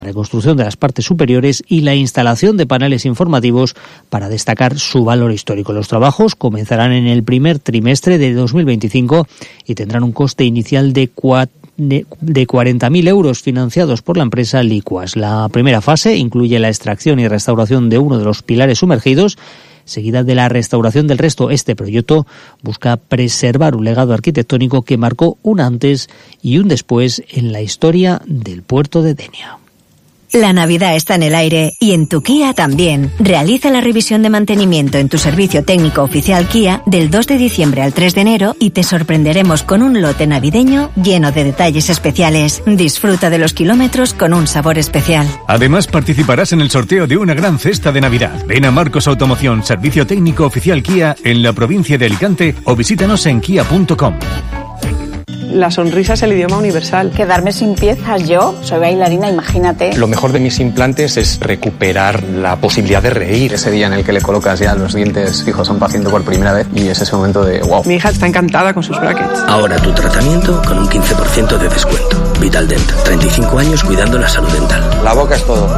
reconstrucción de las partes superiores y la instalación de paneles informativos para destacar su valor histórico. Los trabajos comenzarán en el primer trimestre de 2025 y tendrán un coste inicial de 40.000 euros financiados por la empresa Liquas. La primera fase incluye la extracción y restauración de uno de los pilares sumergidos, seguida de la restauración del resto. Este proyecto busca preservar un legado arquitectónico que marcó un antes y un después en la historia del puerto de Denia. La Navidad está en el aire y en tu Kia también. Realiza la revisión de mantenimiento en tu servicio técnico oficial Kia del 2 de diciembre al 3 de enero y te sorprenderemos con un lote navideño lleno de detalles especiales. Disfruta de los kilómetros con un sabor especial. Además, participarás en el sorteo de una gran cesta de Navidad. Ven a Marcos Automoción, servicio técnico oficial Kia en la provincia de Alicante o visítanos en kia.com. La sonrisa es el idioma universal. Quedarme sin piezas, yo soy bailarina, imagínate. Lo mejor de mis implantes es recuperar la posibilidad de reír. Ese día en el que le colocas ya los dientes fijos a un paciente por primera vez y es ese momento de wow. Mi hija está encantada con sus brackets. Ahora tu tratamiento con un 15% de descuento. Vitaldent, 35 años cuidando la salud dental. La boca es todo.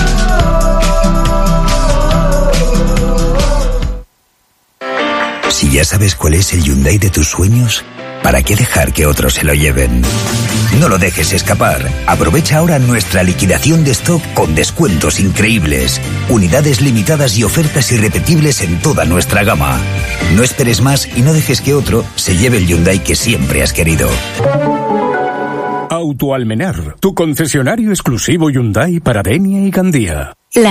Si ya sabes cuál es el Hyundai de tus sueños, ¿para qué dejar que otros se lo lleven? No lo dejes escapar. Aprovecha ahora nuestra liquidación de stock con descuentos increíbles, unidades limitadas y ofertas irrepetibles en toda nuestra gama. No esperes más y no dejes que otro se lleve el Hyundai que siempre has querido. Autoalmenar, tu concesionario exclusivo Hyundai para Denia y Gandía.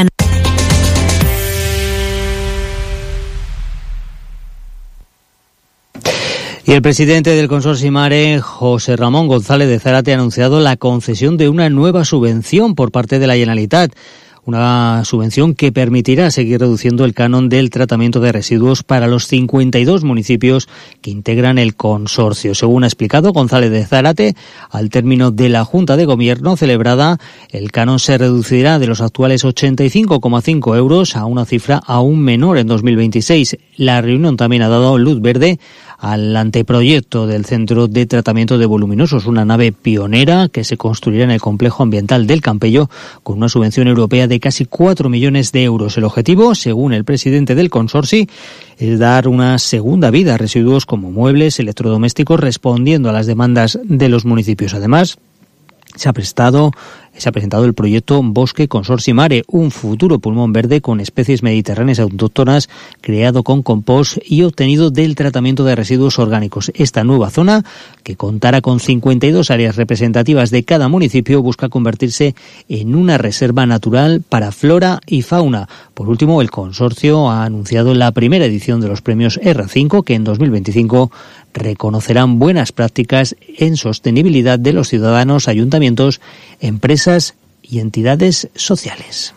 Y el presidente del Consorcio Mare, José Ramón González de Zárate, ha anunciado la concesión de una nueva subvención por parte de la Generalitat. Una subvención que permitirá seguir reduciendo el canon del tratamiento de residuos para los 52 municipios que integran el consorcio. Según ha explicado González de Zárate, al término de la Junta de Gobierno celebrada, el canon se reducirá de los actuales 85,5 euros a una cifra aún menor en 2026. La reunión también ha dado luz verde al anteproyecto del Centro de Tratamiento de Voluminosos, una nave pionera que se construirá en el complejo ambiental del Campello con una subvención europea de casi 4 millones de euros. El objetivo, según el presidente del consorcio, es dar una segunda vida a residuos como muebles, electrodomésticos, respondiendo a las demandas de los municipios. Además, se ha presentado el proyecto Bosque Consorcio Mare, un futuro pulmón verde con especies mediterráneas autóctonas creado con compost y obtenido del tratamiento de residuos orgánicos. Esta nueva zona, que contará con 52 áreas representativas de cada municipio, busca convertirse en una reserva natural para flora y fauna. Por último, el consorcio ha anunciado la primera edición de los premios R5, que en 2025 reconocerán buenas prácticas en sostenibilidad de los ciudadanos, ayuntamientos, empresas y entidades sociales.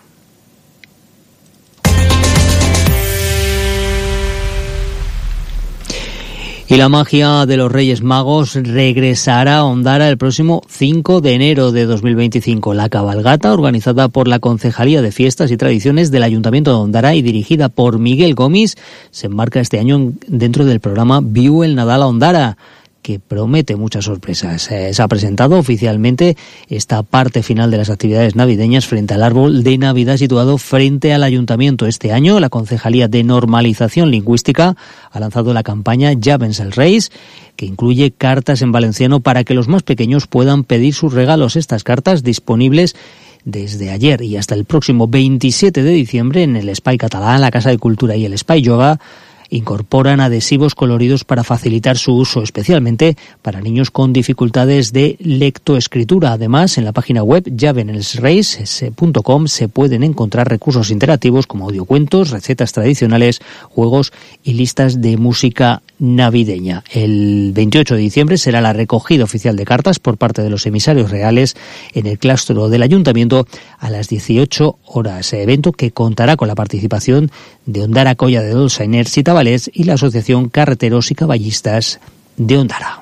Y la magia de los Reyes Magos regresará a Ondara el próximo 5 de enero de 2025. La cabalgata, organizada por la Concejalía de Fiestas y Tradiciones del Ayuntamiento de Ondara y dirigida por Miguel Gómez, se enmarca este año dentro del programa Viu el Nadal a Ondara, que promete muchas sorpresas. Se ha presentado oficialmente esta parte final de las actividades navideñas frente al árbol de Navidad situado frente al Ayuntamiento. Este año, la Concejalía de Normalización Lingüística ha lanzado la campaña Ja vens els Reis, que incluye cartas en valenciano para que los más pequeños puedan pedir sus regalos. Estas cartas disponibles desde ayer y hasta el próximo 27 de diciembre en el Espai Català, la Casa de Cultura y el Espai Yoga, incorporan adhesivos coloridos para facilitar su uso, especialmente para niños con dificultades de lectoescritura. Además, en la página web javenelsreis.com se pueden encontrar recursos interactivos como audiocuentos, recetas tradicionales, juegos y listas de música navideña. El 28 de diciembre será la recogida oficial de cartas por parte de los emisarios reales en el claustro del Ayuntamiento a las 18 horas. Evento que contará con la participación de Ondara Colla de Dolçainers y Tabalés y la Asociación Carreteros y Caballistas de Ondara.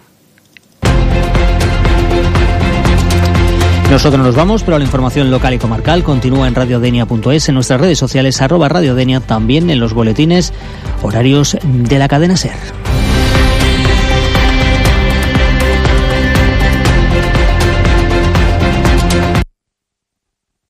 Nosotros nos vamos, pero la información local y comarcal continúa en radiodenia.es, en nuestras redes sociales @radiodenia, también en los boletines horarios de la cadena SER.